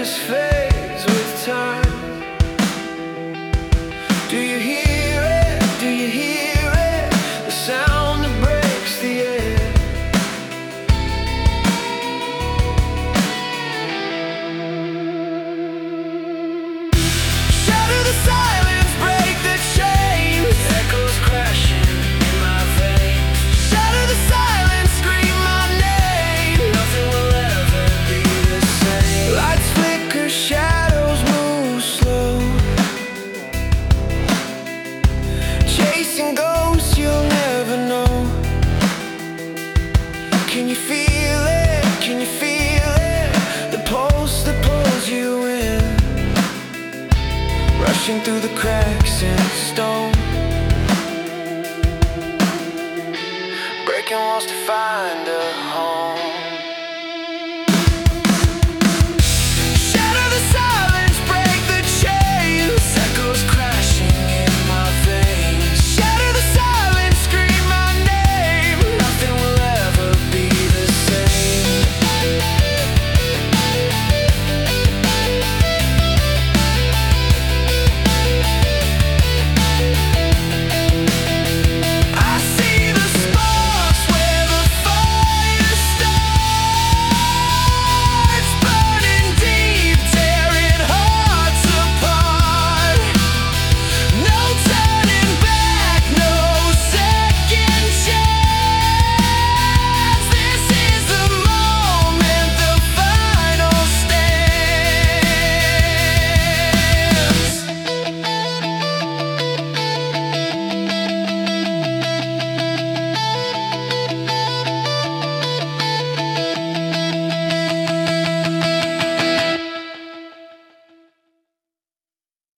happiness fades with time. Do you hear it? Do you hear it? The sound that breaks the air. Shatter the silence, break the chains. Echoes crashing in my veins. Shatter the silence, scream my name. Nothing will ever be the same. Lights flicker, shadows move slow. Chasing ghosts you'll never know. Can you feel it? Can you feel it? The pulse that pulls you in, rushing through the cracks inside.